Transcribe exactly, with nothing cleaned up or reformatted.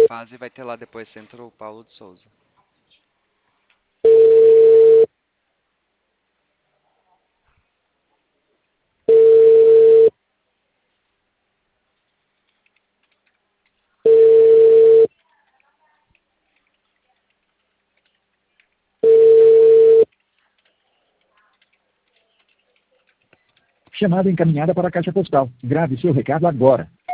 fase vai ter lá depois Centro Paulo de Souza. Chamada encaminhada para a caixa postal. Grave seu recado agora.